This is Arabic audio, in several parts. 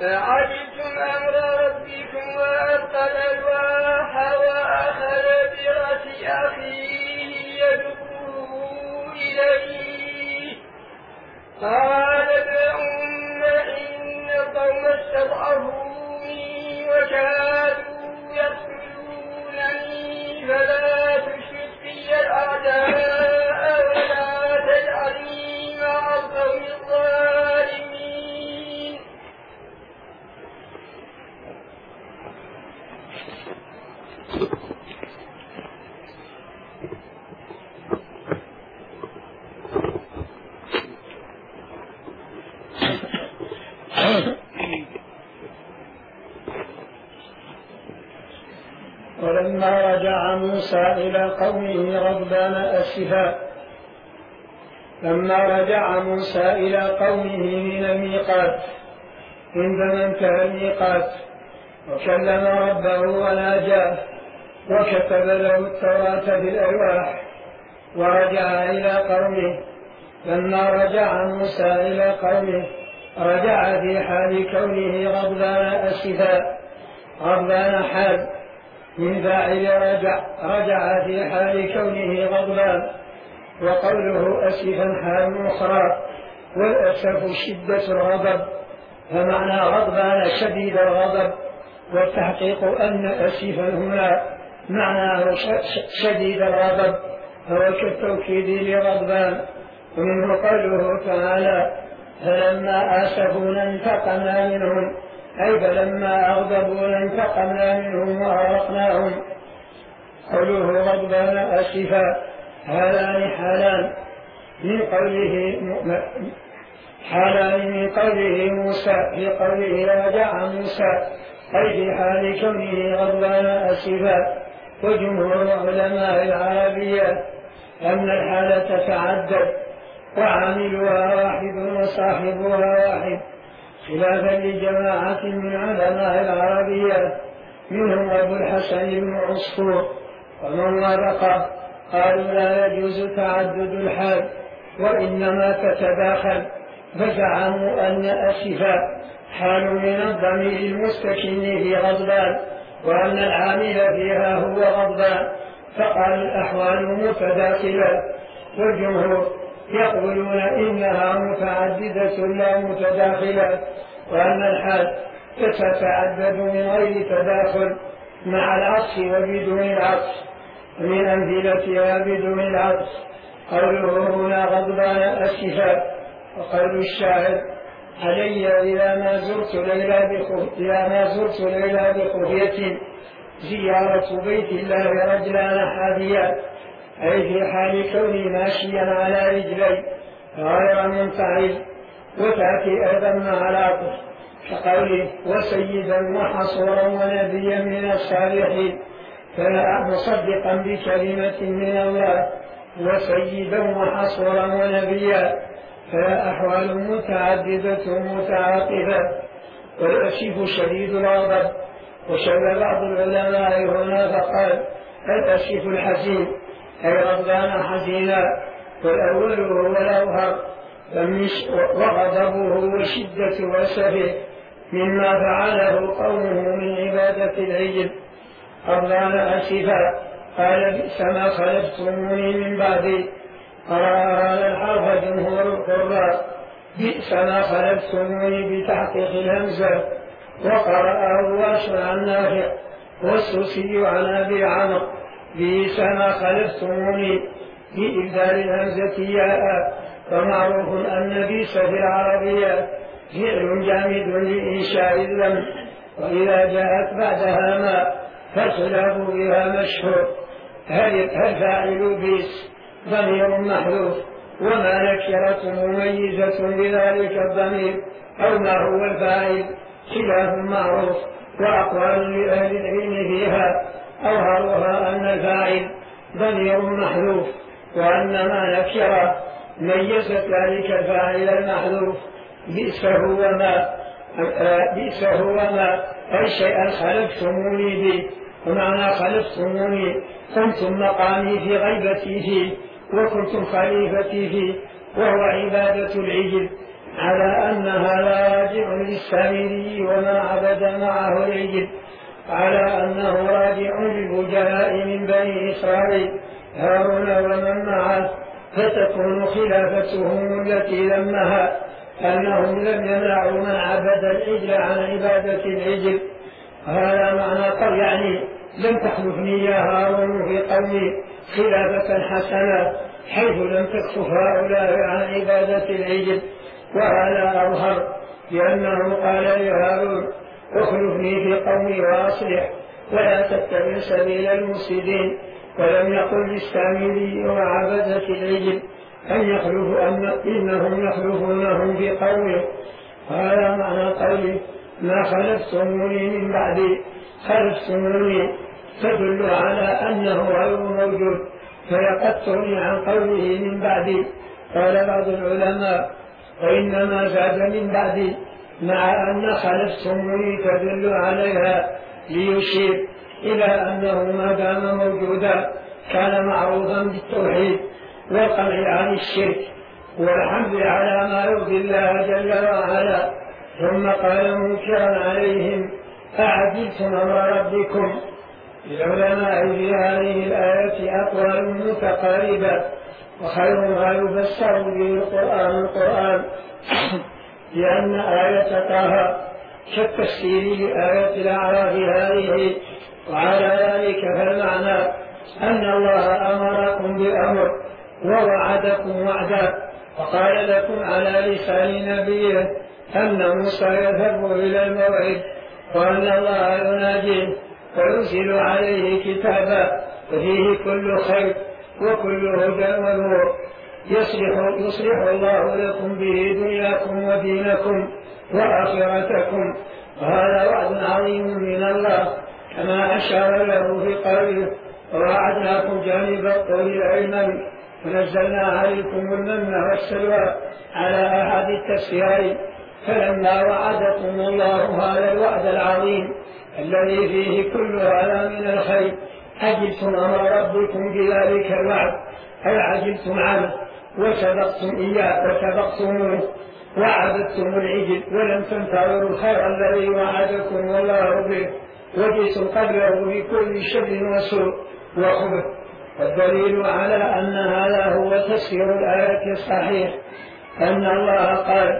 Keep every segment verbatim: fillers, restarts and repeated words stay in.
فعجبتم أمر ربكم وألقى الألواح وأخذ برأس أخيه يدعوه إليه قال ابن أم إن القوم استضعفوني وكادوا يقتلونني فلا تشرك بي الأعداء ولا تجعلني مع القوم الظالمين. ولما رجع موسى إلى قومه غضبان أسفا لما رجع موسى إلى قومه من الميقات عندما انتهى الميقات وكلم ربه وناجاه وكتب له التوراة بالألواح ورجع إلى قومه. لما رجع موسى إلى قومه رجع في حال كونه غضبان أسفا غضبان حال من فاعل رجع رجع في حال كونه غضبان، وقوله أسفا حال أخرى، والأسف شدة الغضب، فمعنى غضبان شديد الغضب، والتحقيق أن أسفا هنا معناه شديد الغضب هو كالتوكيد لغضبان. ومنه قوله تعالى فلما آسفونا انتقمنا منهم، أي فلما أغضبونا انتقمنا منهم وأغرقناهم. قوله غضبان أسفا هذان حالان من قوله حالان من قوله موسى في قوله رجع موسى، أي في حال كونه غضبان أسفا. وجمهور علماء العربية أن الحالة تتعدد وعاملها واحد وصاحبها واحد، خلافا لجماعة من علماء العربية منهم أبو الحسن بن عصفور ومن وافقه، قالوا لا يجوز تعدد الحال وإنما تتداخل، فزعموا أن أسفا حال من الضمير المستكن في غضبان وأن العامل فيها هو غضبان، فقال الأحوال متداخلة. والجمهور يقولون إنها متعددة لا متداخلة، وأن الحال تتعدد من غير تداخل مع العطف وبدون العطف. من أمثلتها بدون العطف قوله هنا غضبان أسفا، وقول الشاعر علي إذا ما زرت ليلى إذا ما زرت ليلى بخفية زيارة بيت الله رجلان حاديا، أي في حال كوني ماشيا على رجلي غير منفعل. وتأتي أيضا مع العطف كقوله وسيدا وحصورا ونبيا من الصالحين، فلا مصدقا بكلمة من الله وسيدا وحصورا ونبيا، فلا أحوال متعددة متعاقبة. والأسف شديد الغضب، وشل بعض العلماء هنا فقال الأسف الحزين أي غضبان حزينا، والأول هو الأظهر وغضبه وشدة أسفه مما فعله قومه من عبادة العجل. غضبان أسفا قال بئس ما خلفتموني من بعدي، قرأ هذا الحرف جمهور القراء بئس ما خلفتموني بتحقيق الهمزة، وقرأه واشع عن نافع والسوسي عن أبي عمرو بئس ما خلفتموني بإبدال الهمزة ياء. ومعروف أن بئس في العربية فعل جامد لإنشاء اللم، وإذا جاءت بعدها ما فالخلاف بها مشهور. هل فاعل بئس ضمير محذوف وما نكرة مميزة بذلك الضمير، أو ما هو الفاعل خلاف معروف، وأقوال لأهل العلم فيها أظهرها أن الفاعل ضمير محذوف، وأن ما نكرة ميزت ذلك الفاعل المحذوف. بئس هو ما بئس هو ما أي شيئا خلفتموني به، ومعنى خلفتموني كنتم مقامي في غيبتي فيه وكنتم خليفتي فيه، وهو عبادة العجل. على أن هذا راجع للسامري وما عبد معه العجل، على أنه راجع للوجهاء من بني إسرائيل هارون ومن معه، فتكون خلافتهم التي لمها أنهم لم يمنعوا من عبد العجل عن عبادة العجل. هذا معنى قال يعني لم تخلفني يا هارون في قومي خلافة حسنة حيث لم تكف هؤلاء عن عبادة العجل. وهذا أظهر لأنه قال لهارون اخلفني في قومي وأصلح ولا تتبع سبيل المفسدين، ولم يقل للسامري وعبدة العجل أن يخلفوا أن إنهم يخلفونهم في قومه. هذا معنى قوله ما خلفتموني من بعدي، خلفتموني تدل على أنه غير موجود، فيقتلني عن قوله من بعدي. قال بعض العلماء وإنما زاد من بعدي مع أن خلفتموني تدل عليها ليشير إلى أنه ما دام موجودا كان معروضا بالتوحيد والقمع عن الشرك والحمد على ما يرضي الله جل وعلا. ثم قال منكرا عليهم أعجلتم أمر ربكم. العلماء في هذه الآية أقوال متقاربة، وخير ما يفسر به القرآن القرآن لأن آية طه كالتفسير لآية الأعراف هذه. وعلى ذلك فالمعنى أن الله أمركم بأمر ووعدكم وعدا، وقال لكم على لسان نبيه أن موسى يذهب إلى الموعد وأن الله يناديه ويرسل عليه كتابا وفيه كل خير وكل هدى ونور يصلح, يصلح الله لكم به دنياكم ودينكم وآخرتكم. وهذا وعد عظيم من الله كما أشار له في قوله ووعدناكم جانب الطول الأيمن ونزلنا عليكم المن والسلوى على أحد التفسيرين. فلما وعدكم الله هذا الوعد العظيم الذي فيه كل هذا من الخير عجلتم أمر ربكم بذلك الوعد، أي عجلتم عنه وسبقتم إياه وسبقتموه وعبدتم العجل ولم تنتظروا الخير الذي وعدكم الله به وجئتم قبله بكل شر وسوء وخبث. والدليل على أن هذا هو تفسير الآية الصحيح أن الله قال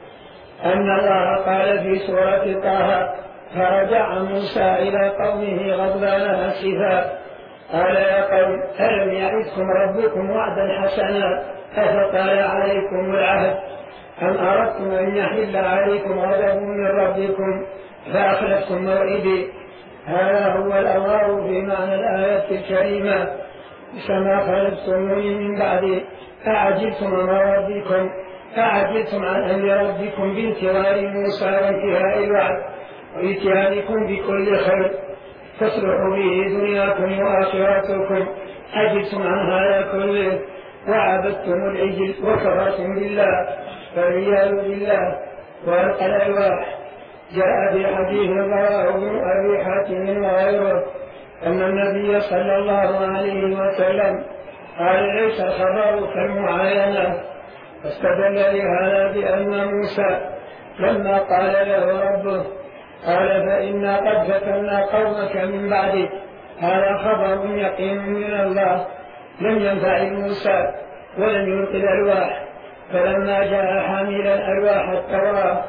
أن الله قال في سورة طه فرجع موسى إلى قومه غضبان آسفا قال يا قوم ألم يعدكم ربكم وعدا حسنا أفطال عليكم العهد أم أردتم أن يحل عليكم غضب من ربكم فأخلفتم موعدي. هذا هو الأمر في معنى الآية الكريمة كما خلفتموني من بعدي أعجلتم أمر ربكم أعجلتم عن أمر ربكم بانتظار موسى وانتهاء الوعد وإتيانكم بكل خير تصلحوا به دنياكم وآخرتكم. عجلتم عن هذا كله وعبدتم العجل وكفرتم بالله فالعياذ بالله وألقى الألواح. جاء في حديث رواه ابن أبي حاتم وغيره أن النبي صلى الله عليه وسلم قال ليس الخبر كالمعاينة، فاستدل لهذا بأن موسى لما قال له ربه قال فإنا قد فتنا قومك من بعدك هذا خبر يقين من الله لم ينفع موسى ولم يلقي الألواح. فلما جاء حاملا ألواح التوراة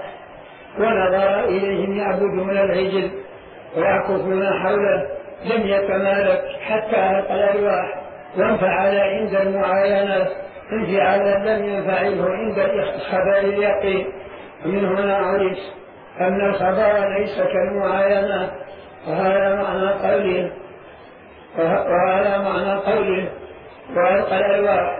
ونظر إليهم يعبدون العجل ويعكفون حوله لم يتمالك حتى ألقى الألواح وانفعل عند المعاينة انفعالا لم ينفعله عند خبر اليقين. ومن هنا عرف أن الخبر ليس كالمعاينة. وهذا معنى قوله وهذا معنى قوله وألقى الألواح.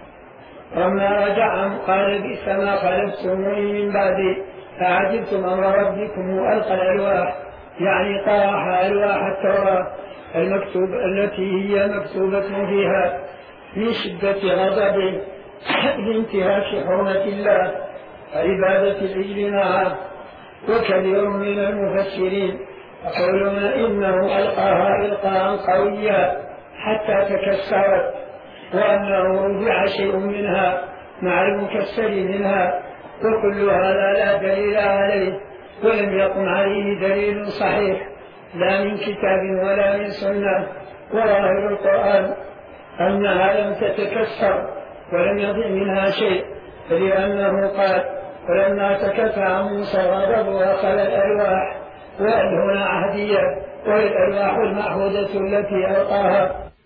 وما رجع قال بئس ما خلفتموني من بعدي فعجبتم أمر ربكم وألقى الألواح، يعني طرح ألواح التوراة المكتوب التي هي مكتوبة فيها من شدة غضبه لانتهاك حرمة الله وعبادة العجل معه. وكثير من المفسرين يقولون إنه ألقاها إلقاء قويا حتى تكسرت وأنه رجع شيء منها مع المكسر منها وكل هذا لا دليل عليه، ولم يقم عليه دليل صحيح لا من كتاب ولا من سنة. وظاهر القرآن أنها لم تتكسر ولم يضع منها شيء، فلأنه قال: ولما سكت عن موسى غضب وأخذ الألواح، وهل هنا عهدية، وهي الألواح المعهودة التي ألقاها